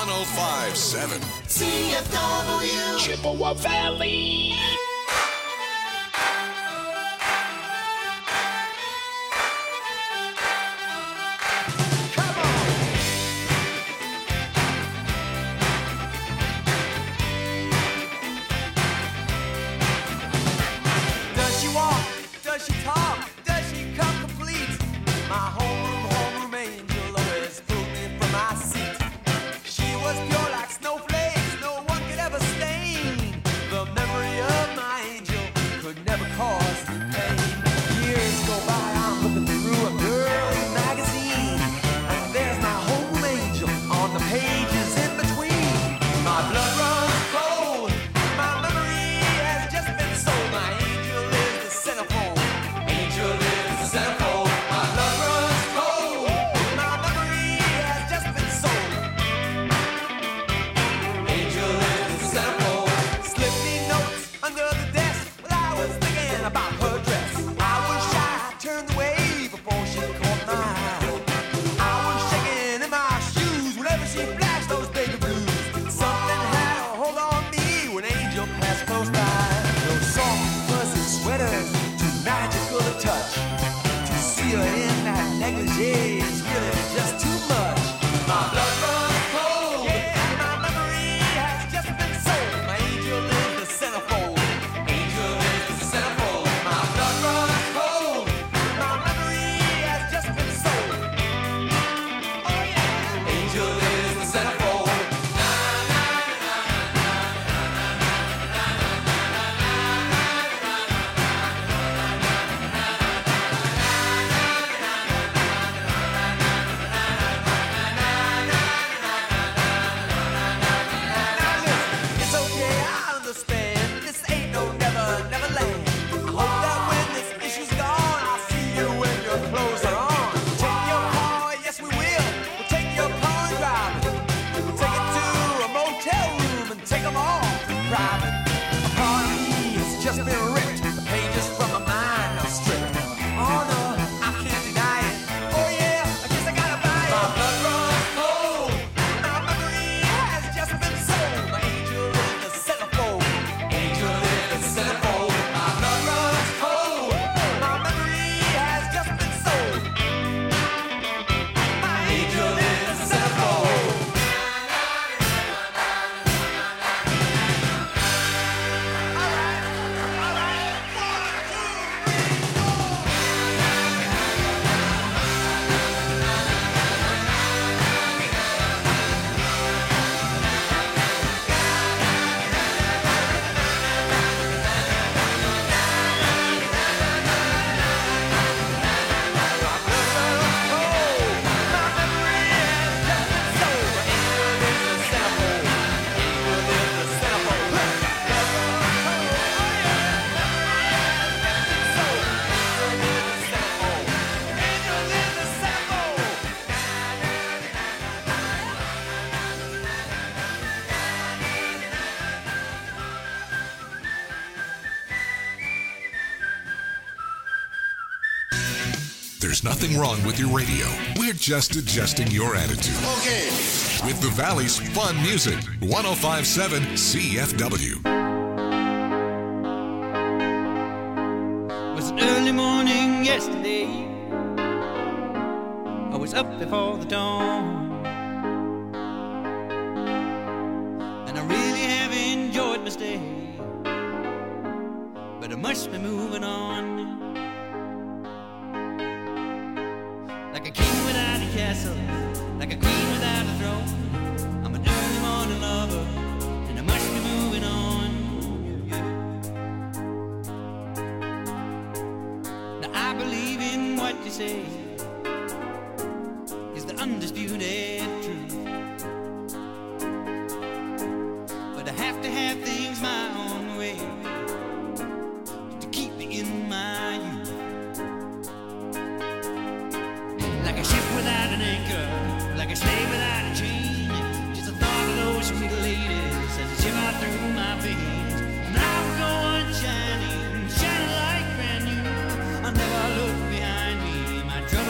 105.7 CFW Chippewa Valley. Does she walk? Does she talk? Does she come complete? My homeroom angel always pulled me from my seat. She was pure like snowflakes, no one could ever stain. The memory of my angel could never cause me pain. Years go by, I'm looking through a girly magazine, and there's my homeroom angel on the pages in between. My blood runs cold, my memory has just been sold. My angel is the centerfold. Angel is the centerfold. My blood runs cold, my memory has just been sold. Angel is the centerfold. Slip me notes under the desk while I was thinking about her dress. I was shy, turned away before she caught my eye. I was shaking in my shoes whenever she flashed those baby blues. Something had a hold on me when Angel passed close by. Those soft, fuzzy sweaters, too magical to touch. To see her in that negligee is really just too much. My blood runs cold. Yeah, my memory has just been sold. My angel is the centerfold. Angel is the centerfold. My blood runs cold. My memory has just been sold. Oh yeah. Angel is the centerfold. It's okay, I understand. This ain't no never, never land. I hope that when this issue's gone, I'll see you when your clothes are on. Take your car, yes we will. We'll take your car and drive it. We'll take it to a motel room and take them all private. A part of me has just been ripped. The pages from my mind are stripped. Oh no, I can't deny it. Oh yeah, I guess I gotta buy it. My blood runs cold. My memory has just been sold. My angel is the centerfold. Angel is the centerfold. My blood runs cold. My memory has just been sold. My angel is the centerfold. There's nothing wrong with your radio. We're just adjusting your attitude. Okay. With the Valley's fun music, 105.7 CFW. It was an early morning yesterday. I was up before the dawn, and I really have enjoyed my stay, but I must be moving on. Like a king without a castle, like a queen without a throne. I'm an early morning lover, and I must be moving on. Now I believe in what you say is the undisputed truth, but I have to have things my own way to keep me in my youth. Like a ship without an anchor, like a slave without a chain. Just the thought of those sweet ladies as a shiver through my veins. And I will go on shining, shining like brand new. I'll never look behind me. My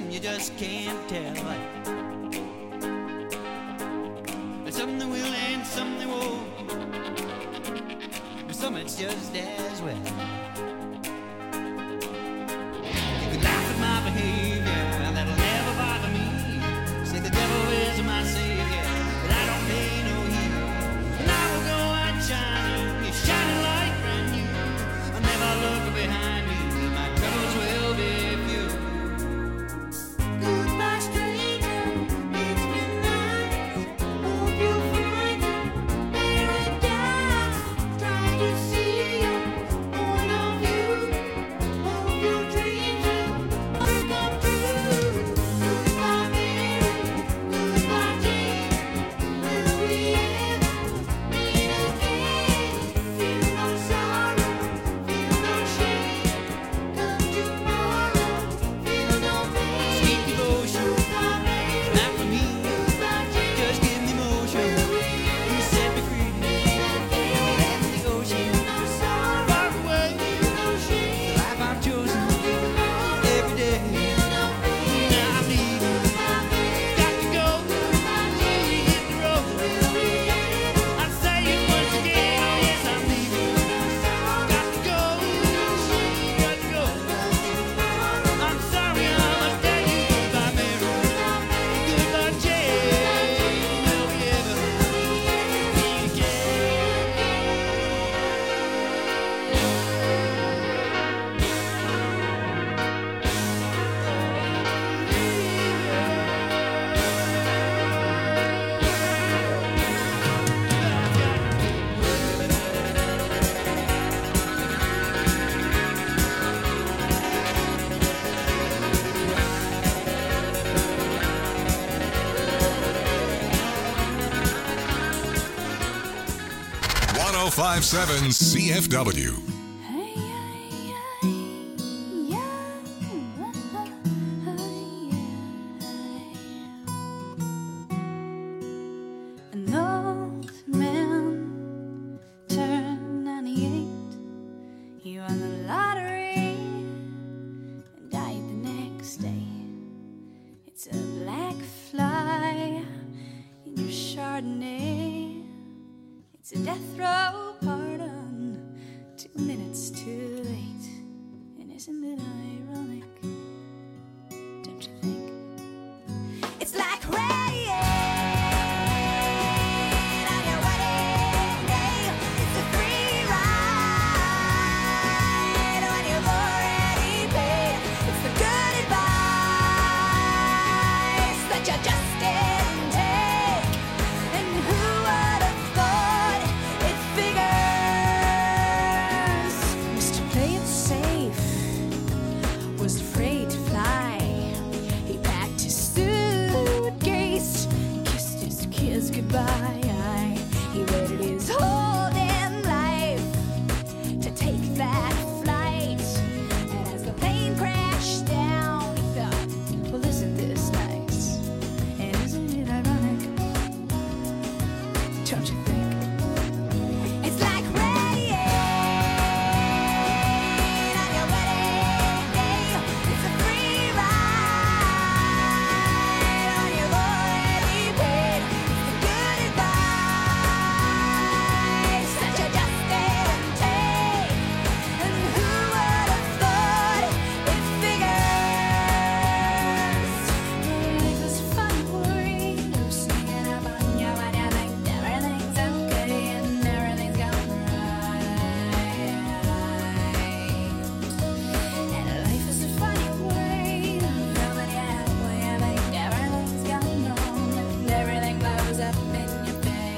and you just can't tell. And some they will and some they won't, but some it's just as well. You could laugh at my behavior, and that'll never bother me. Say the devil is my savior, but I don't pay no heed. And I will go out shining, it's shining like brand new. I never look behind me, my troubles will be few. Goodbye, stranger. It's been nice. Hope you'll find paradise. Try to see you, point of view. Hope your dreams will come true. Goodbye, Mary. Goodbye, Jane. Will we ever meet again? Feel no sorrow, feel no shame. Come tomorrow, feel no pain. Sweet devotion, Goodbye, Mary. not for me, Goodbye, Jane. just give me motion. You set me free, that's the ocean. No sorrow, Far away, no shame. the life I've chosen every day. Now I'm leaving, got to go, hit the road. I say it once again, oh yes I'm leaving. Got to go, got to go. I'm sorry I must tell you goodbye, Mary. Goodbye, Jane. Will we ever meet One 1057 CFW. An old man turned 98. He won the lottery and died the next day. It's a black fly in your Chardonnay. It's a death row pardon, 2 minutes too late. And isn't it ironic? Don't you think? It's like rain on your wedding day. It's a free ride when you've already paid. It's the good advice that you just didn't take. And who would have thought it figures? Mr. Play It Safe was afraid to fly. He packed his suitcase, kissed his kids goodbye. He waited his whole damn life to take that flight. And as the plane crashed down, he thought, well, isn't this nice? And isn't it ironic? Don't you think? It's like rain on your wedding day. It's a free ride when you've already paid. It's the good advice that you just didn't take. And who would have thought it figures? Life is fun, worried, singing about you and you think everything's okay and everything's going right. And life is a funny way of coming out when you think everything's going wrong and everything blows up in your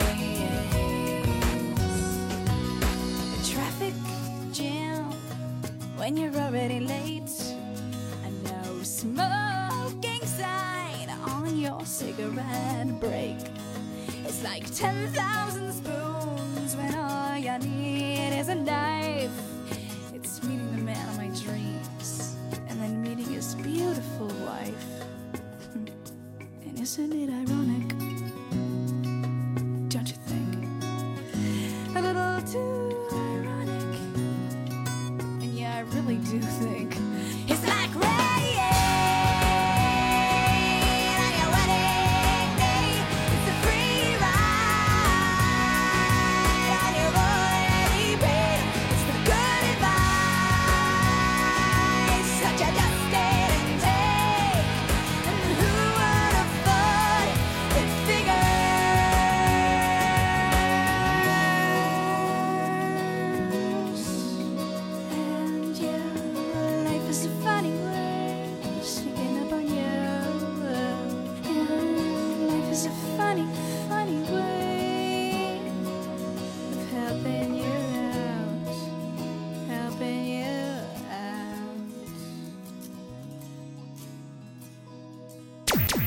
face. The traffic jam when you're already late. A no smoking sign on your cigarette break. It's like 10,000 spoons when all you need is a knife. It's meeting the man of my dreams and then meeting his beautiful wife. And isn't it ironic? Don't you think? A little too ironic. And yeah, I really do think it's like rain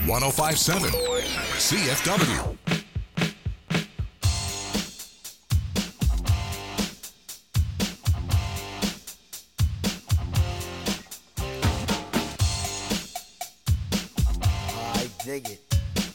1057 CFW. I dig it.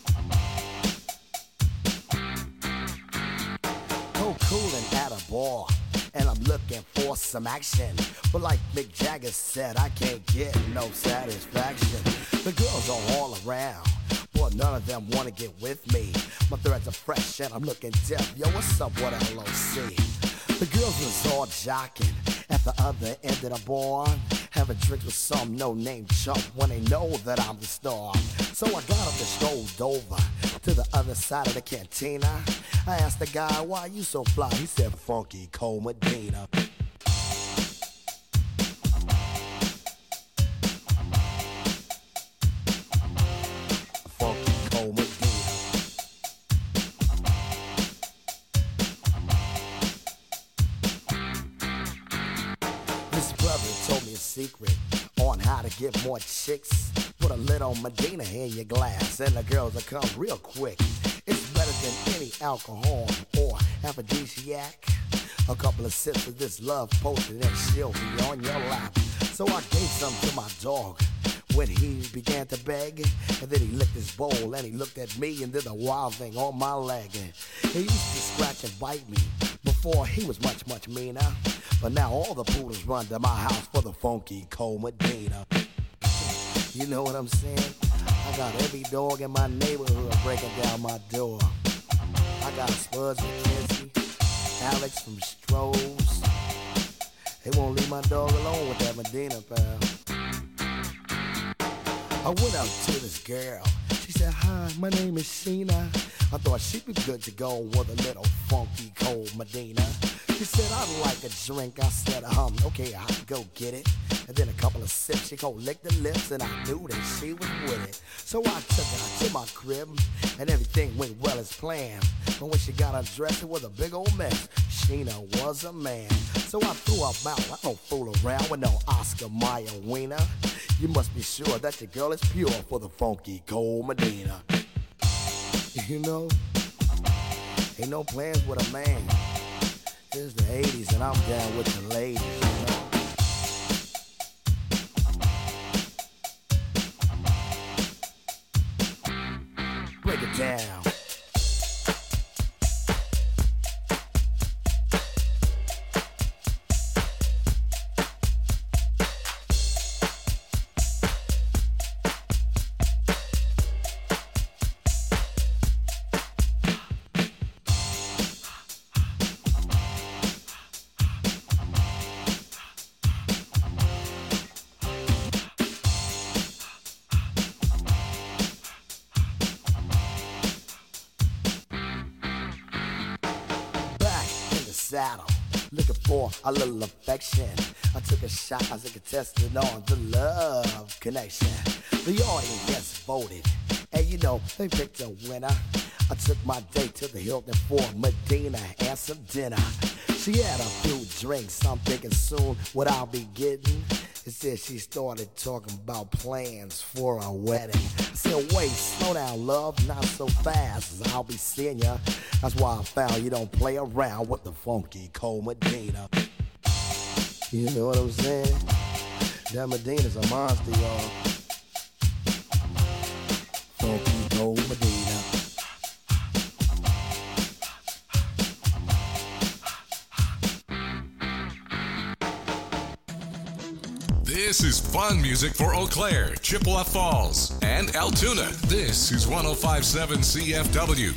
Go coolin' at a bar, and I'm looking for some action. But like Mick Jagger said, I can't get no satisfaction. The girls are all around, but none of them wanna get with me. My threads are fresh and I'm looking deaf. Yo, what's up with LOC? The girls was all jocking at the other end of the bar, having drinks with some no-name chump when they know that I'm the star. So I got up and strolled over to the other side of the cantina. I asked the guy, why you so fly? He said, Funky Cole Medina. Funky Cole Medina. This brother told me a secret on how to get more chicks. Put a little Medina in your glass and the girls will come real quick. It's better than any alcohol or aphrodisiac. A couple of sips of this love potion and she'll be on your lap. So I gave some to my dog when he began to beg. And then he licked his bowl and he looked at me and did a wild thing on my leg. And he used to scratch and bite me before he was much, much meaner. But now all the poodles run to my house for the Funky Cole Medina. You know what I'm saying? I got every dog in my neighborhood breaking down my door. I got Spuds McKenzie, Alex from Strohs. They won't leave my dog alone with that Medina, pal. I went up to this girl. She said, hi, my name is Sheena. I thought she'd be good to go with a little Funky Cole Medina. She said, I'd like a drink. I said, okay, I'll go get it. And then a couple of sips, she gon' lick the lips, and I knew that she was with it. So I took her to my crib, and everything went well as planned. But when she got undressed, it was a big old mess. Sheena was a man. So I threw her out. I don't fool around with no Oscar Mayer wiener. You must be sure that your girl is pure for the Funky Cole Medina. You know, ain't no plans with a man. It's the 80s and I'm down with the ladies, you know. Break it down. Saddle, looking for a little affection. I took a shot as a contestant on the love connection. The audience voted, and you know, they picked a winner. I took my date to the Hilton for Medina and some dinner. She had a few drinks, I'm thinking soon what I'll be getting. Instead, she started talking about plans for a wedding. I said, wait, slow down, love, not so fast, I'll be seeing ya. That's why I found you don't play around with the Funky Cole Medina. You know what I'm saying? That Medina's a monster, y'all. Funky Cole Medina. This is fun music for Eau Claire, Chippewa Falls, and Altoona. This is 1057 CFW.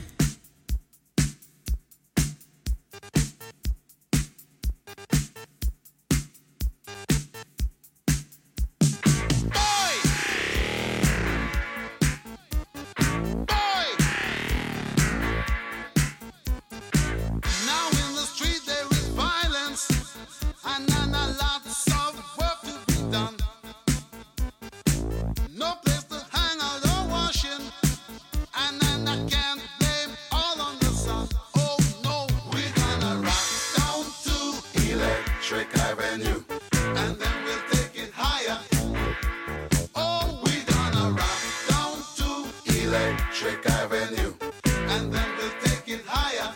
No place to hang out or washing, and I can't blame Electric Avenue, and then we'll take it higher.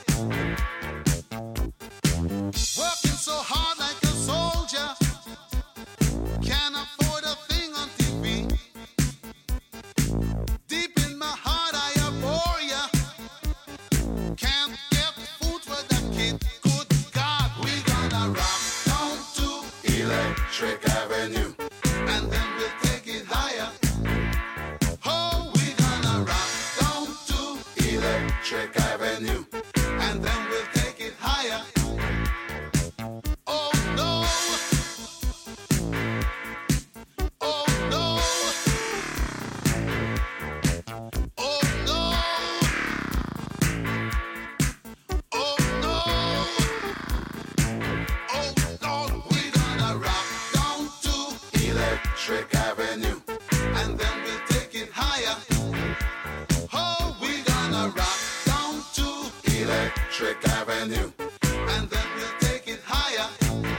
Working so hard like a soldier, can't afford a thing on TV. Deep in my heart I abhor ya. Can't get food for the kid. Good God, we gonna rock down to Electric Avenue, and then we'll take it higher. Oh, we gonna rock down to Electric Avenue, and then we'll take it higher. Oh no. Oh no. Oh no. Oh no. Oh no. We gonna rock down to Electric Avenue, and then we'll take it higher. Oh, we gonna rock down to Electric Avenue, and then we'll take it higher.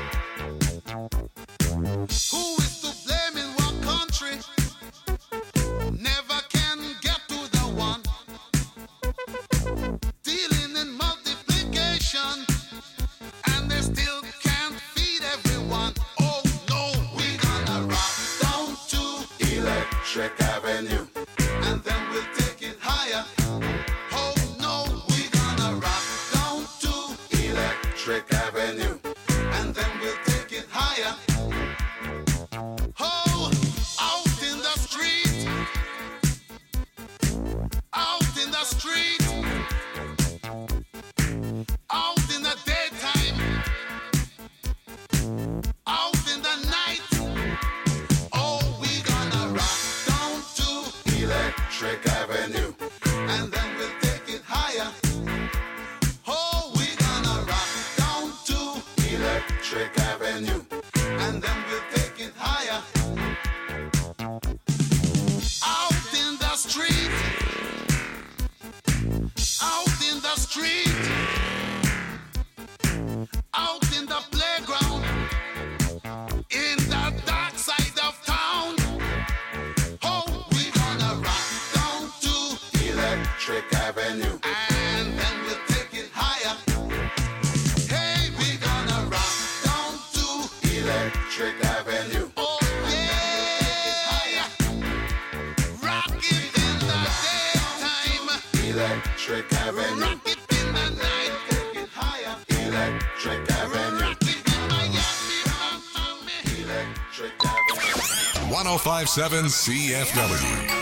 Who is to blame in what country? Never can get to the one. Dealing in multiplication, and they still can't feed everyone. Oh no, we gonna rock down to Electric Avenue, and then we'll take it higher. Oh no, we gonna rock down to Electric Avenue, and then we'll take it higher. Oh, out in the street, out in the street, out in the daytime, out in the night. Oh, we gonna rock down to Electric Avenue, and then we'll take it higher. Oh, we gonna rock down to Electric Avenue, and then we'll take it higher. Out in the street, out in the street, out in the playground, in the dark side of town. Oh, we gonna rock down to Electric Avenue, and then we'll take it higher. Hey, we gonna rock down to Electric Avenue. Oh yeah, rock it in the daytime, Electric Avenue. Rock it in the night, take it higher, Electric Avenue. Rock it in Miami, Miami, Electric Avenue. 1057 CFW.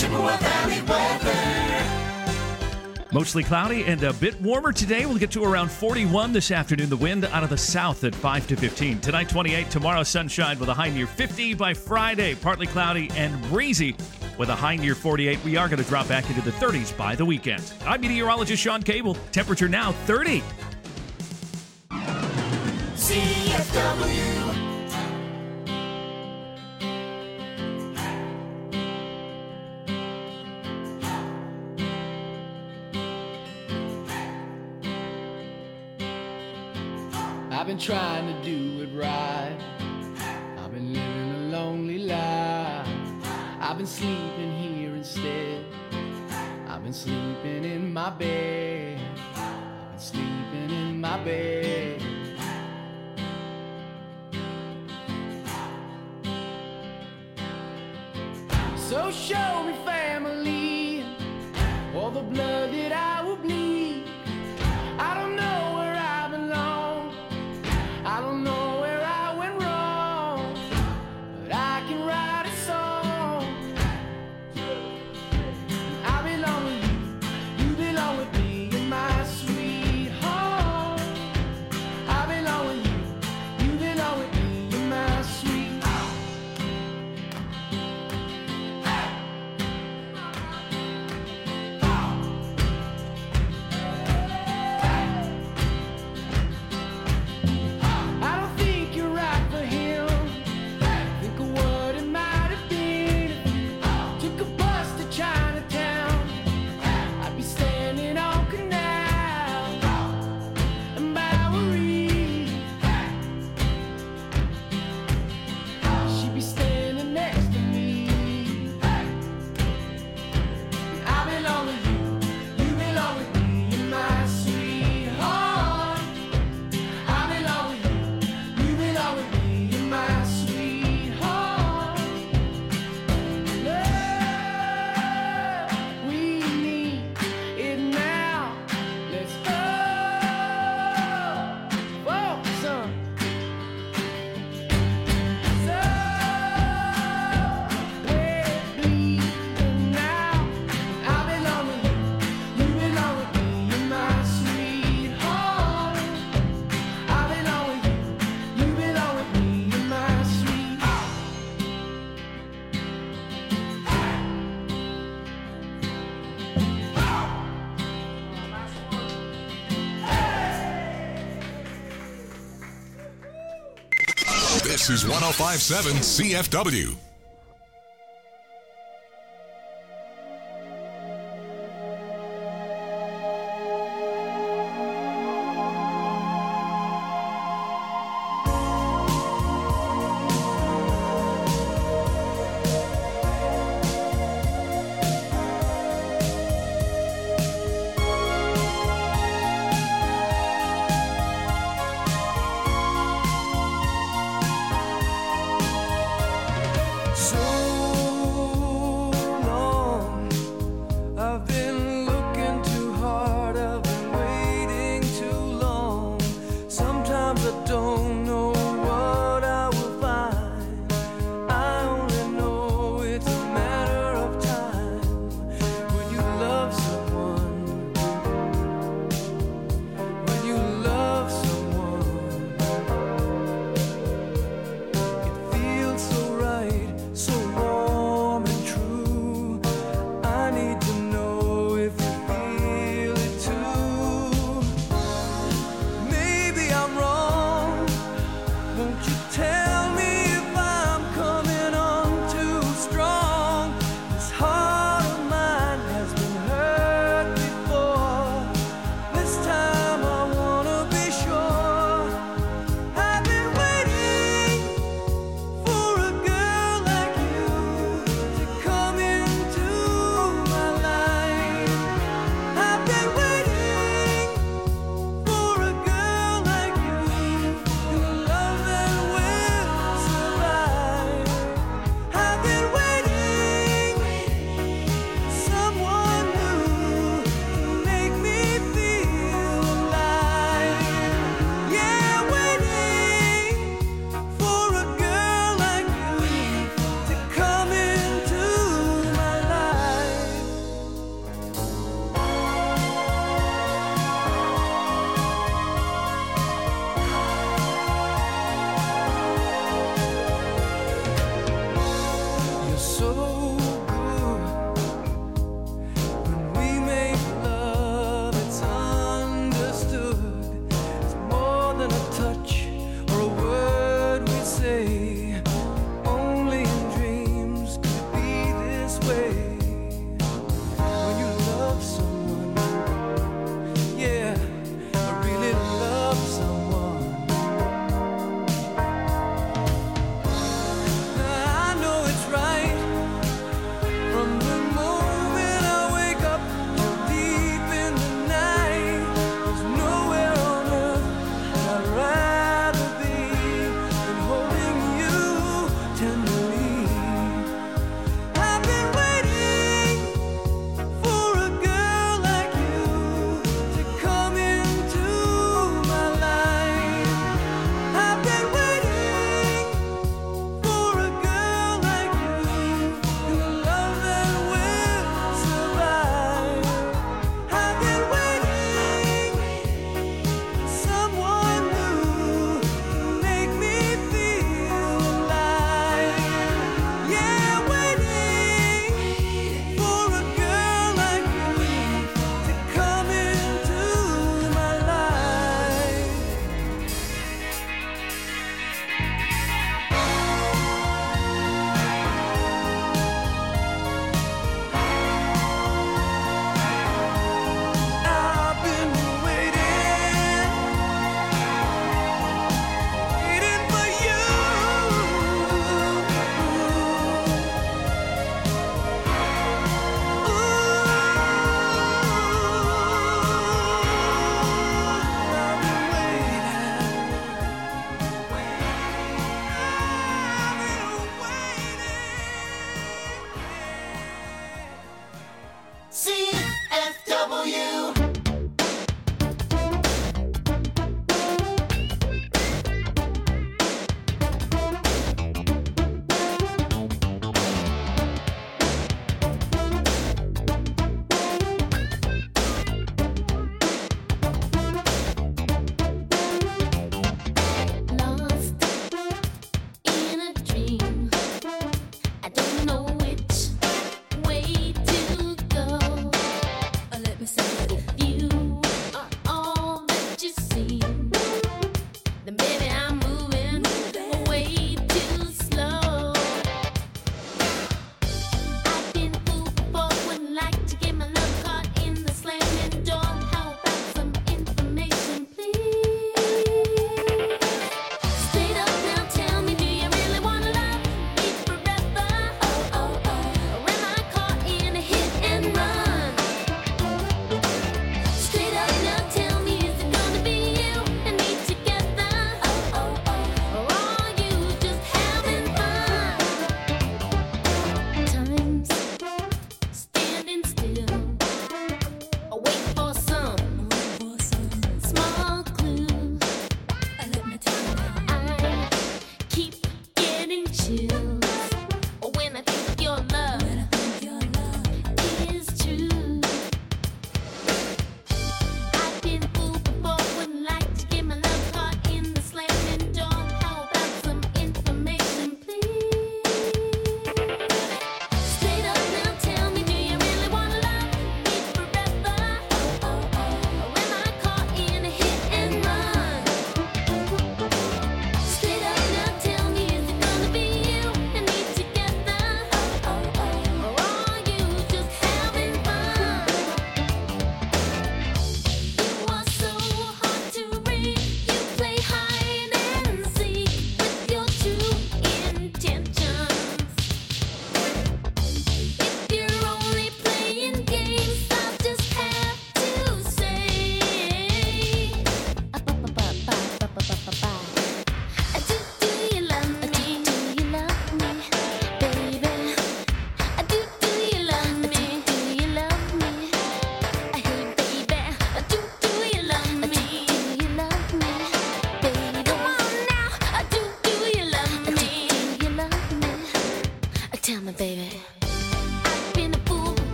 Chippewa Valley weather. Mostly cloudy and a bit warmer today. We'll get to around 41 this afternoon. The wind out of the south at 5 to 15. Tonight, 28. Tomorrow, sunshine with a high near 50. By Friday, partly cloudy and breezy with a high near 48. We are going to drop back into the 30s by the weekend. I'm meteorologist Sean Cable. Temperature now 30. CFW. I've been trying to do it right. I've been living a lonely life. I've been sleeping here instead. I've been sleeping in my bed. I've been sleeping in my bed. So show me family, all the blood that I will bleed. I don't know where I belong. I don't know where I went wrong, but I can write a song. I belong with you, you belong with me, you're my sweetheart. I belong with you, you belong with me, you're my sweetheart. I don't think you're right for him. Think of what it might have been. Took a bus to Chinatown. I'd be standing on Canal and Bowery. She'd be standing next to me. I belong with you, you belong with me, you're my sweetheart. I belong with you, you belong with me, you're my sweetheart. Love, we need it now. Let's go for some. So we're bleeding now. I belong with you, you belong with me, you're my sweetheart. I belong with you, you belong with me, you're my sweetheart. This is 1057 CFW.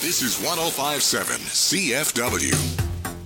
This is 105.7 CFW.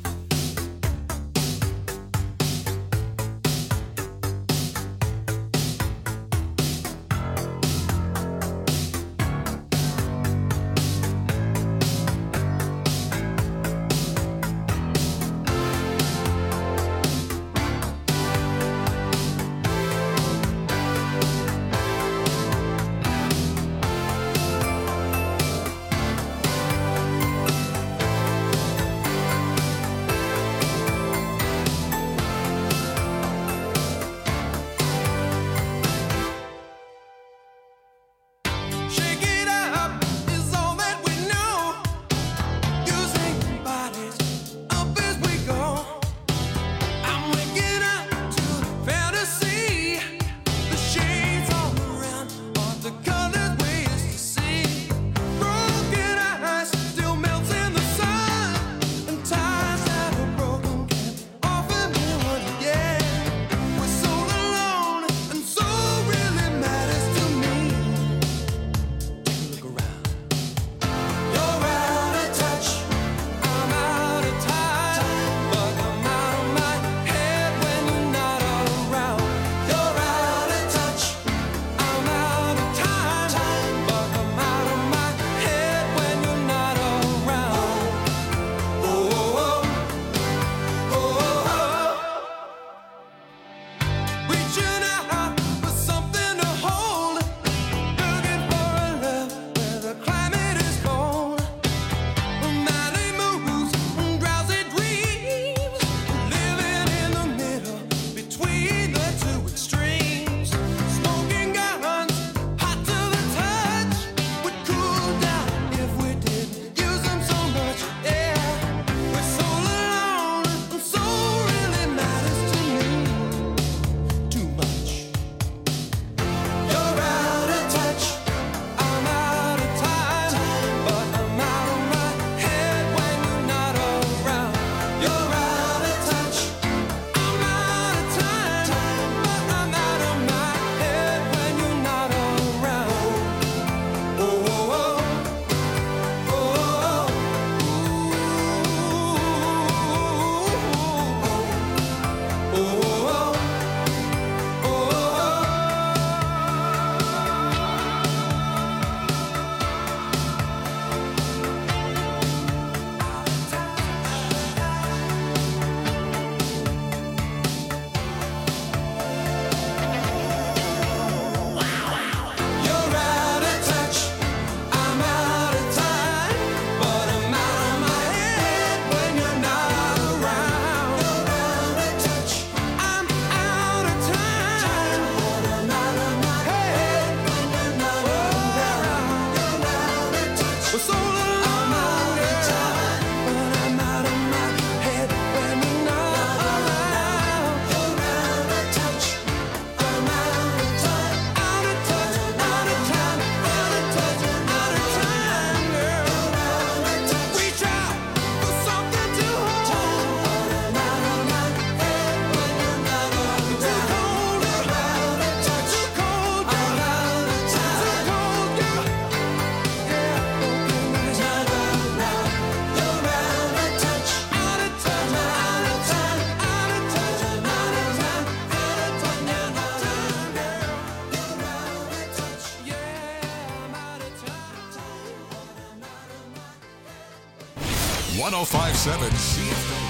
.105.7 CFW.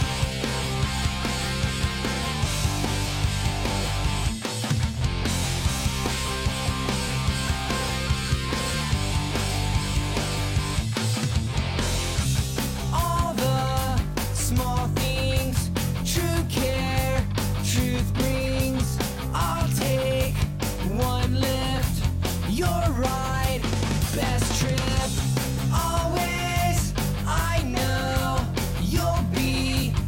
All the small things, true care, truth brings. I'll take one lift, your ride, best trip. Always, I know you'll be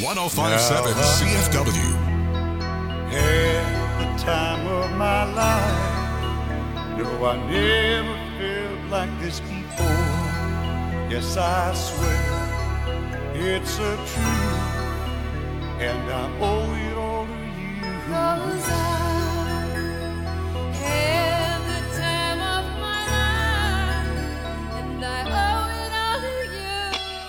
1057 CFW. Had the time of my life. No, I never felt like this before. Yes, I swear it's a truth, and I owe it all to you. 'Cause I had the time of my life, and I owe it all to you.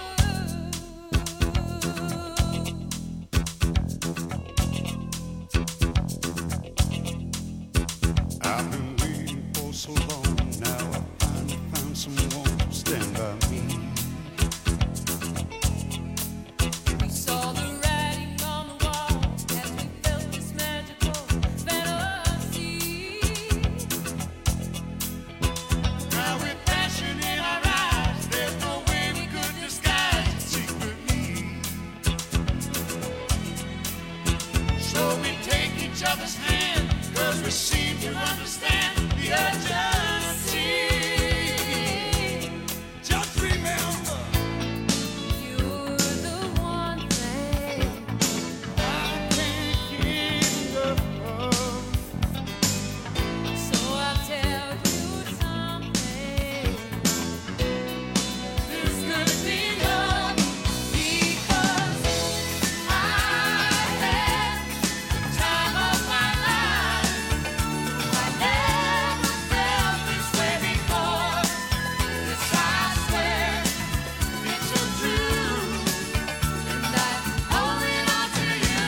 I've been waiting for so long now. I finally found someone to stand by me. We saw the writing on the wall as we felt this magical fantasy. Now with passion in our eyes, there's no way we could disguise it secretly. So we take each other's hand, 'cause we seem to understand the urgency. Just remember, You're the one thing I can't get enough of. so I'll tell you something. This could be love because I had the time of my life. I never felt this way before. Yes, I swear it's a truth, and I owe it all to you.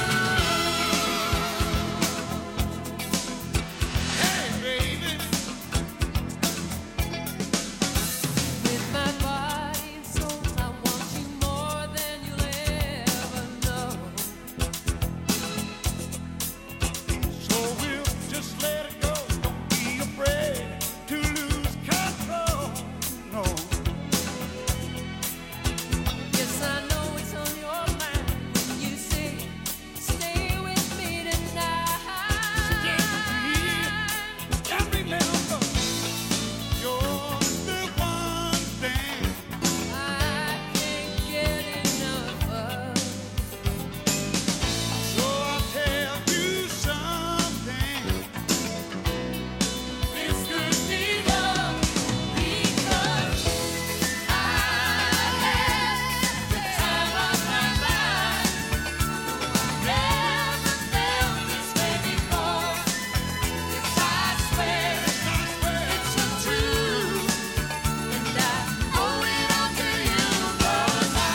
Hey, baby, With my body and soul, I want you more than you'll ever know. so we'll just let it go. Don't be afraid to lose control. No. Yes, I know it's on your mind when you say, stay with me tonight. And remember, you're the one thing I can't get enough of. so I'll tell you something. This could be love because I had the time of my life. Never felt this way before. Yes, I swear it's a truth, and I owe it all to you. 'Cause I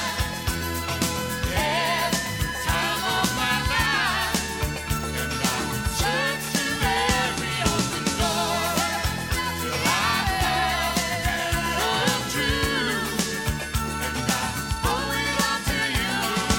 had the time of my life, and I searched through every open door till I found the truth, and I owe it all to you.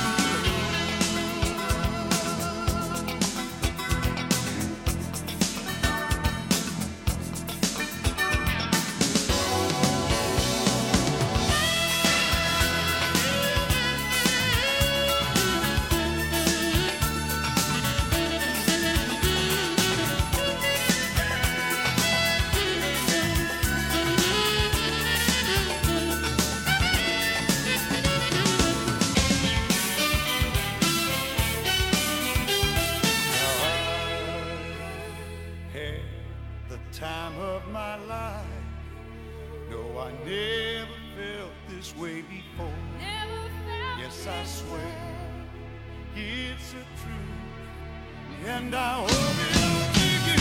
Had the time of my life. No, I never felt this way before. Never felt Yes, I swear it's a truth, and I owe it all to you.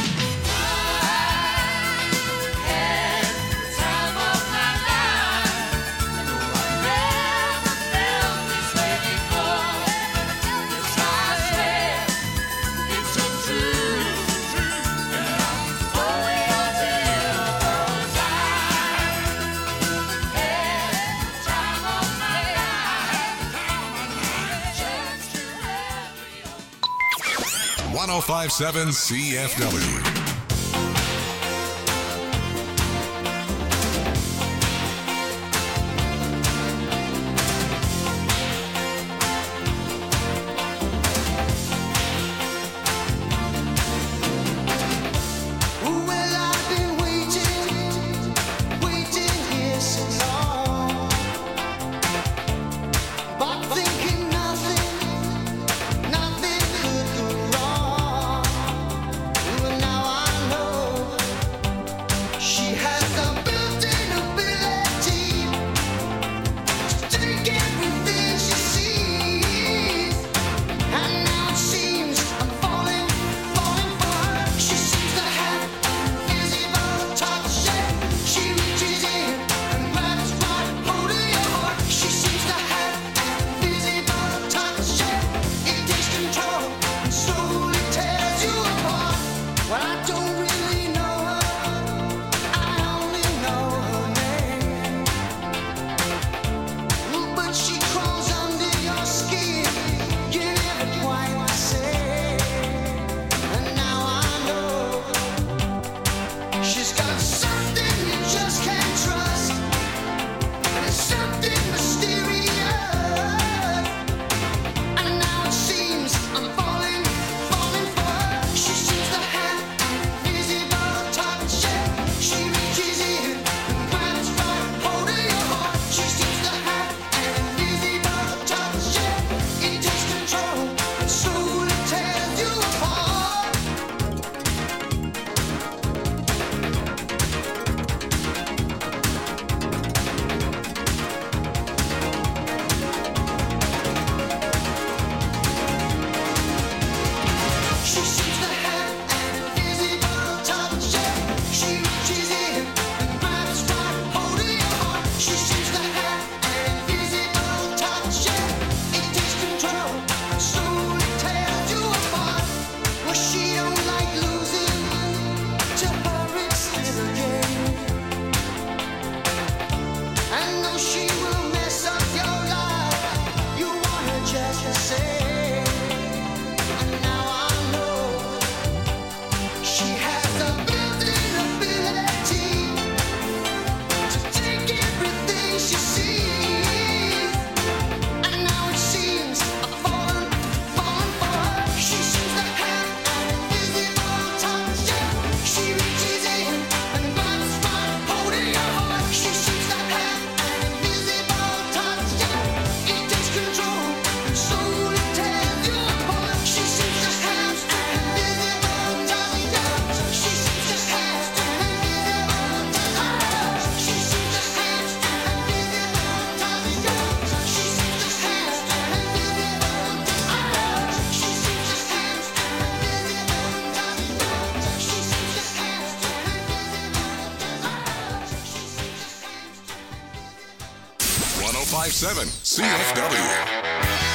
had the time of my life. No, I never felt this way before. Yes, I swear it's a truth, and I owe it all to you. 'Cause I had the time of my life. Searched through every 1057 CFW. Well, I've been waiting here so long, but thinking 1057 CFW.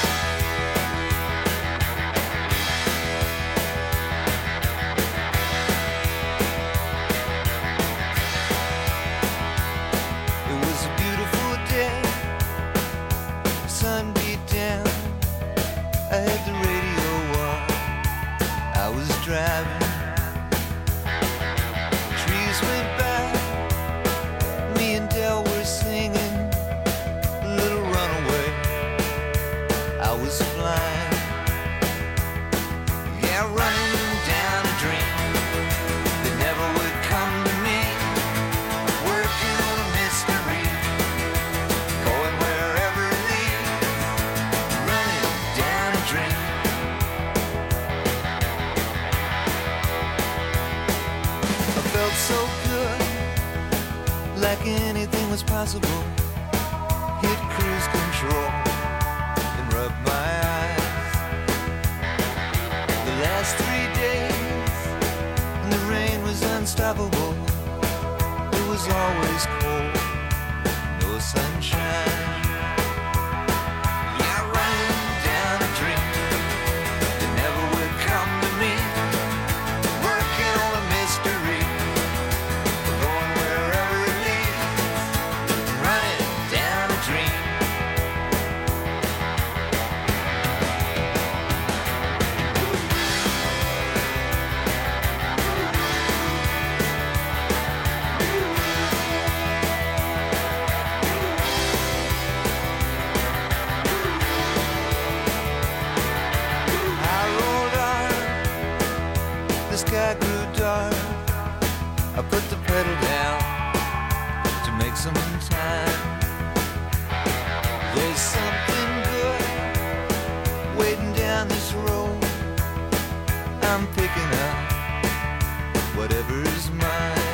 It was a beautiful day, sun beat down. I had the radio on, I was driving. Trees went by, me and Del were singing Little Runaway. I was flying, yeah, running down a dream that never would come to me. Working on a mystery, going wherever it leads, running down a dream. I felt so good, like anything was possible. Hit cruise control and rub my eyes. The last 3 days, and the rain was unstoppable. It was always cold, no sunshine. Yeah, running down a dream that never would come to me. Working on a mystery, going wherever it leads, running down a dream. I rolled on, the sky grew dark. I put the pedal down to make some time. There's something good waiting down this road. I'm picking up whatever's mine.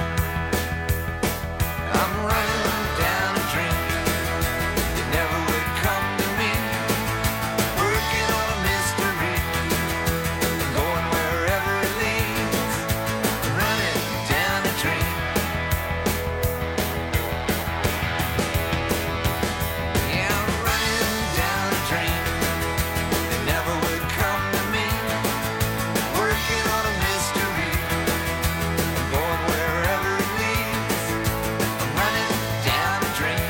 I'm running down a dream that never would come to me. Working on a mystery, going wherever it leads, running down a dream. Yeah, I'm running down a dream that never would come to me. Working on a mystery, going wherever it leads, I'm running down a dream.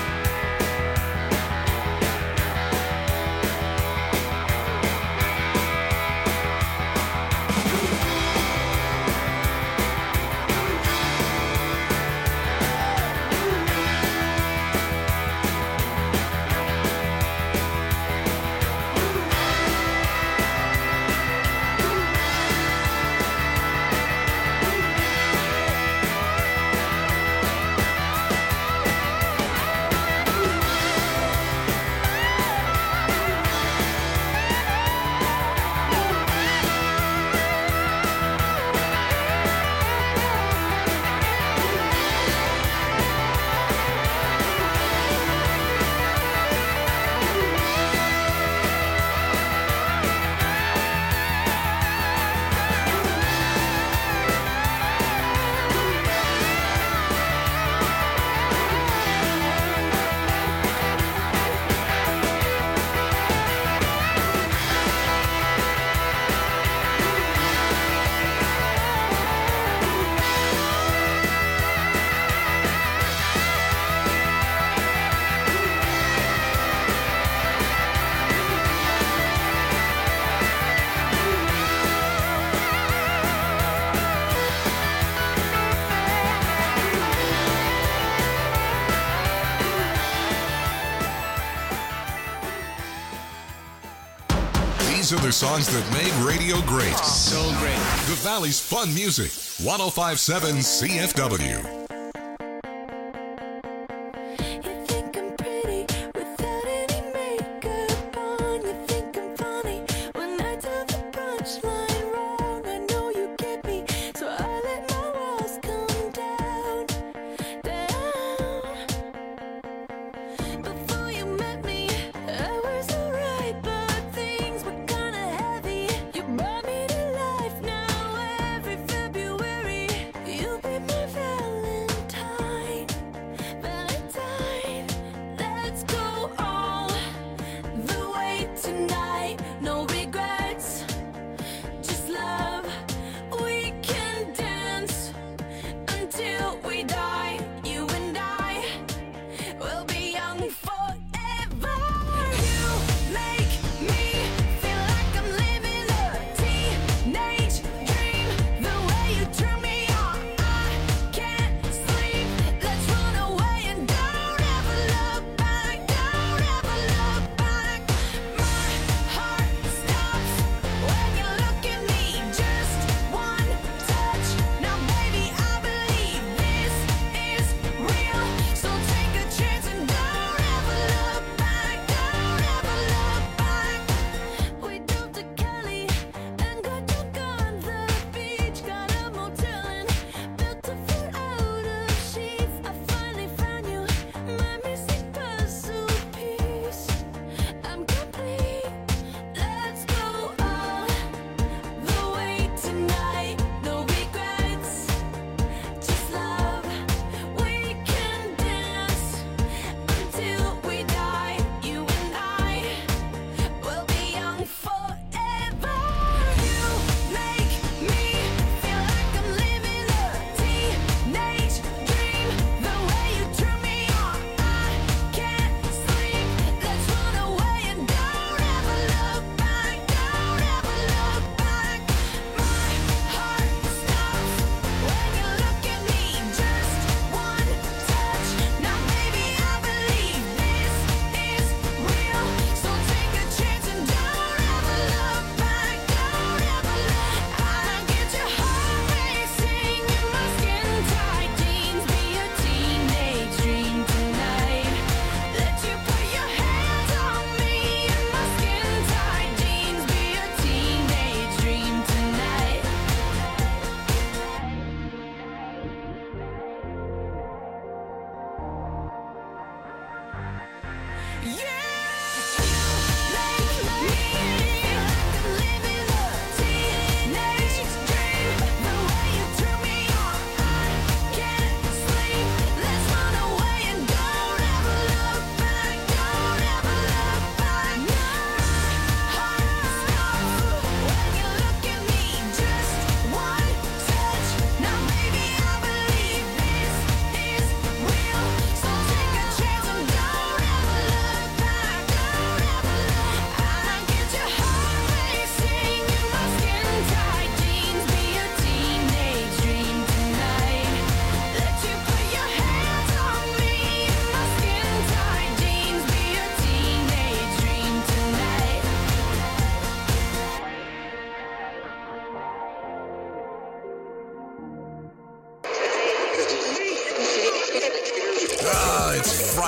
These are the songs that made radio great. So great. The Valley's fun music. 1057 CFW. You be my Valentine.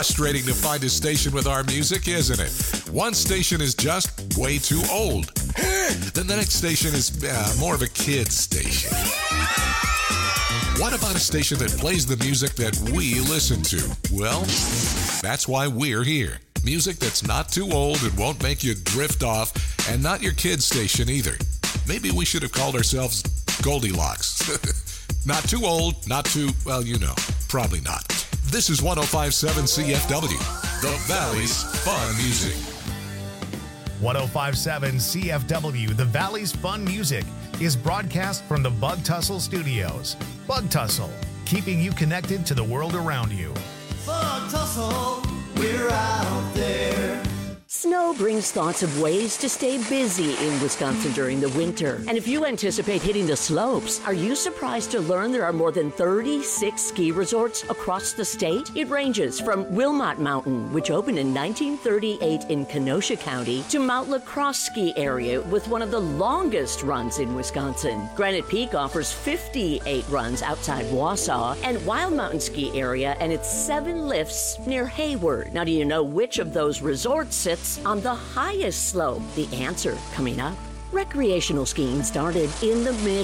frustrating to find a station with our music, isn't it? One station is just way too old. Then the next station is more of a kid's station. What about a station that plays the music that we listen to? Well, that's why we're here. Music that's not too old and won't make you drift off, and not your kid's station either. Maybe we should have called ourselves Goldilocks. Not too old, not too, well, you know, probably not. This is 105.7 CFW, the Valley's Fun Music. 105.7 CFW, the Valley's Fun Music, is broadcast from the Bug Tussle Studios. Bug Tussle, keeping you connected to the world around you. Bug Tussle, we're out there. Snow brings thoughts of ways to stay busy in Wisconsin during the winter. And if you anticipate hitting the slopes, are you surprised to learn there are more than 36 ski resorts across the state? It ranges from Wilmot Mountain, which opened in 1938 in Kenosha County, to Mount La Crosse ski area with one of the longest runs in Wisconsin. Granite Peak offers 58 runs outside Wausau, and Wild Mountain ski area and its 7 lifts near Hayward. Now, do you know which of those resorts sits on the highest slope? The answer coming up. Recreational skiing started in the mid